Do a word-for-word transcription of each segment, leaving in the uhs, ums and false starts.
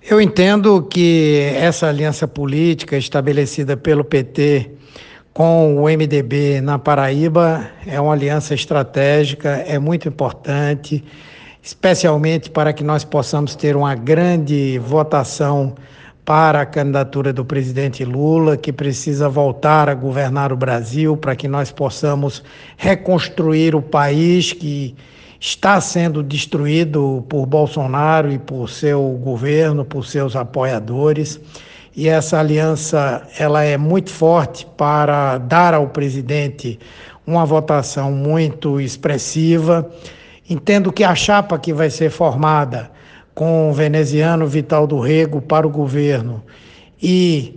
Eu entendo que essa aliança política estabelecida pelo P T com o M D B na Paraíba é uma aliança estratégica, é muito importante, especialmente para que nós possamos ter uma grande votação para a candidatura do presidente Lula, que precisa voltar a governar o Brasil, para que nós possamos reconstruir o país que está sendo destruído por Bolsonaro e por seu governo, por seus apoiadores. E essa aliança ela é muito forte para dar ao presidente uma votação muito expressiva. Entendo que a chapa que vai ser formada com o veneziano Vital do Rego para o governo e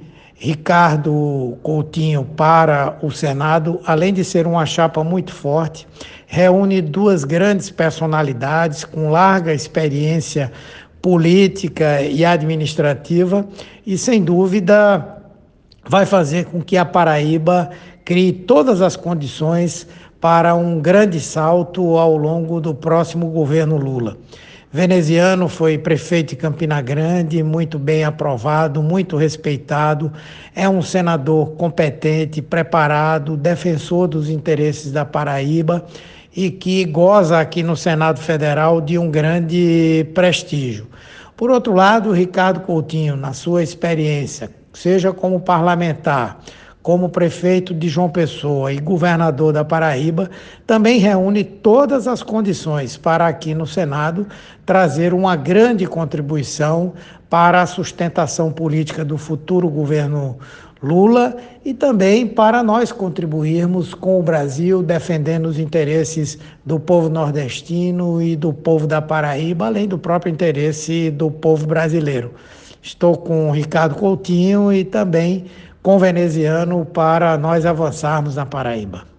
Ricardo Coutinho para o Senado, além de ser uma chapa muito forte, reúne duas grandes personalidades com larga experiência política e administrativa e, sem dúvida, vai fazer com que a Paraíba crie todas as condições para um grande salto ao longo do próximo governo Lula. Veneziano foi prefeito de Campina Grande, muito bem aprovado, muito respeitado, é um senador competente, preparado, defensor dos interesses da Paraíba e que goza aqui no Senado Federal de um grande prestígio. Por outro lado, Ricardo Coutinho, na sua experiência, seja como parlamentar, como prefeito de João Pessoa e governador da Paraíba, também reúne todas as condições para aqui no Senado trazer uma grande contribuição para a sustentação política do futuro governo Lula e também para nós contribuirmos com o Brasil, defendendo os interesses do povo nordestino e do povo da Paraíba, além do próprio interesse do povo brasileiro. Estou com o Ricardo Coutinho e também com o veneziano para nós avançarmos na Paraíba.